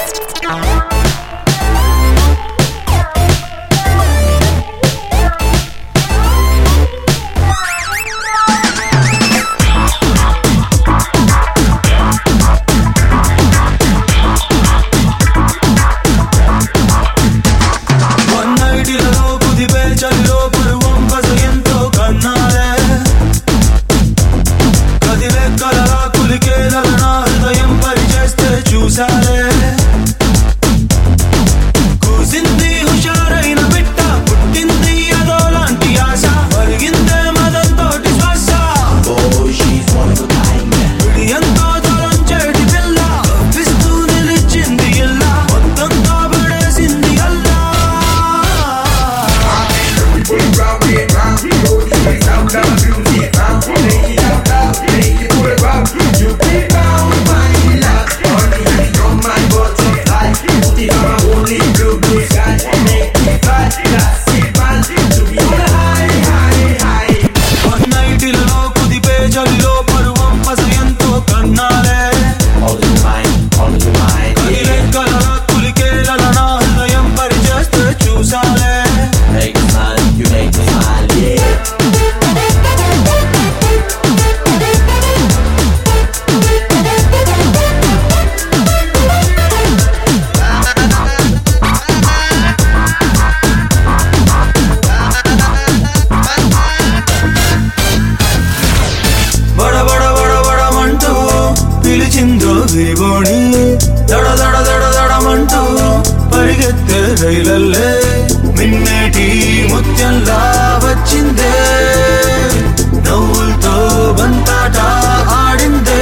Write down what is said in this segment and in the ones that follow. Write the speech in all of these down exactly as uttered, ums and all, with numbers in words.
దడ దడ దడ దడమంటూ పరిగెత్తే రైలల్లే మిన్నేటి ముత్యంలా వచ్చిందే నవ్వులతో బంతాట ఆడిందే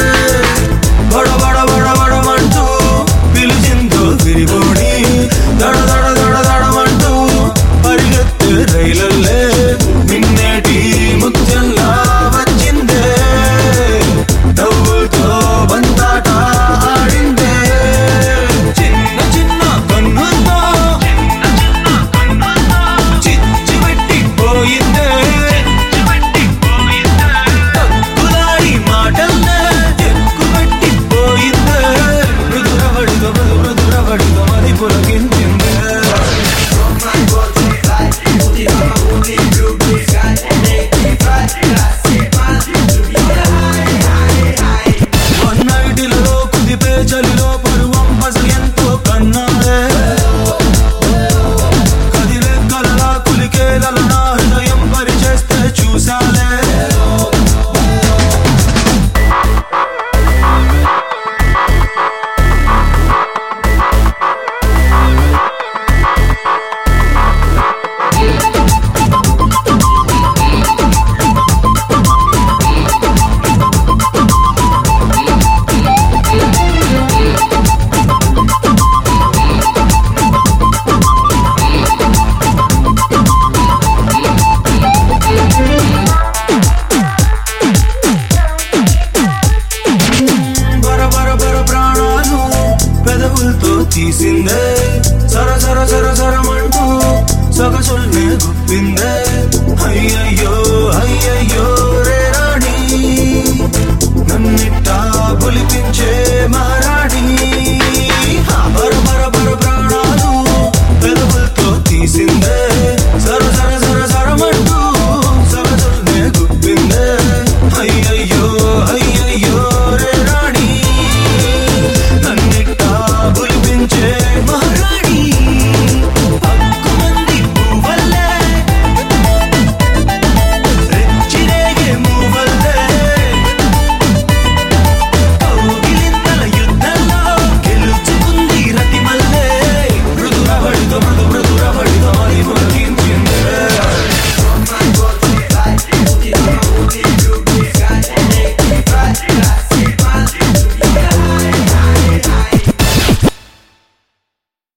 బడ బడ బడ బడమంటూ పిలిచిందో విరిగోడి దడ దడ దడ దడమంటూ పరిగెత్తే రైలల్లే మిన్నేటి ముత్యంలా వచ్చిందే నవ్వులతో బంతాట ఆడిందే చిన్న చిన్న కన్నుతో చిచ్చు పెట్టిపోయిందే తక్కులాడి మాటల్నే ఎక్కు పెట్టిపోయిందే మృదురవడితో మృదురవడితో మరి పులకించిందే చలిలో పరువం పస ఎంతో కన్నారే కదిలే కలలా కులికేలల నా హృదయం పరిచేస్తే చూసాలే పెదవులతో తీసిందే సర సర సర సరమంటూ సొగసుల్నే గుప్పిందే అయ్యయ్యో అయ్యయ్యో